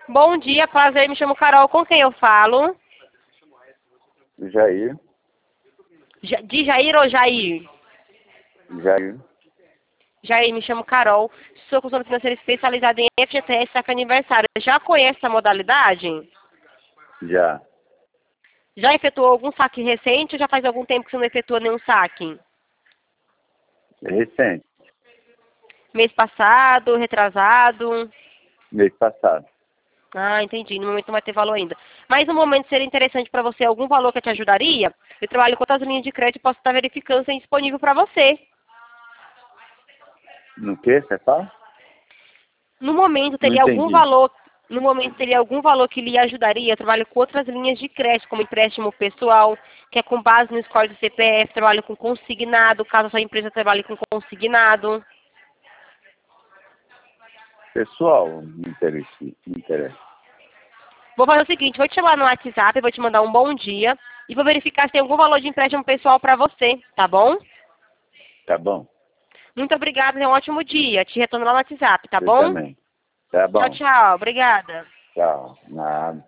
Bom dia, prazer, me chamo Carol. Com quem eu falo? Jair. De Jair ou Jair? Jair. Jair, me chamo Carol. Sou consultora financeira especializada em FGTS saque aniversário. Já conhece essa modalidade? Já. Já efetuou algum saque recente ou já faz algum tempo que você não efetua nenhum saque? Recente. Mês passado, retrasado? Mês passado. Ah, entendi. No momento não vai ter valor ainda. Mas no momento seria interessante para você algum valor que te ajudaria? Eu trabalho com outras linhas de crédito e posso estar verificando se é disponível para você. No que você fala? No momento Não teria algum entendi. valor, no momento teria algum valor que lhe ajudaria. Eu trabalho com outras linhas de crédito, como empréstimo pessoal, que é com base no score do CPF, trabalho com consignado, caso a sua empresa trabalhe com consignado. Pessoal, me interessa. Vou fazer o seguinte, vou te chamar no WhatsApp, vou te mandar um bom dia e vou verificar se tem algum valor de empréstimo pessoal para você, tá bom? Tá bom? Muito obrigada, tenha um ótimo dia. Te retorno lá no WhatsApp, tá Você bom? também. Tá Tchau, bom. tchau. Obrigada. Tchau. Nada.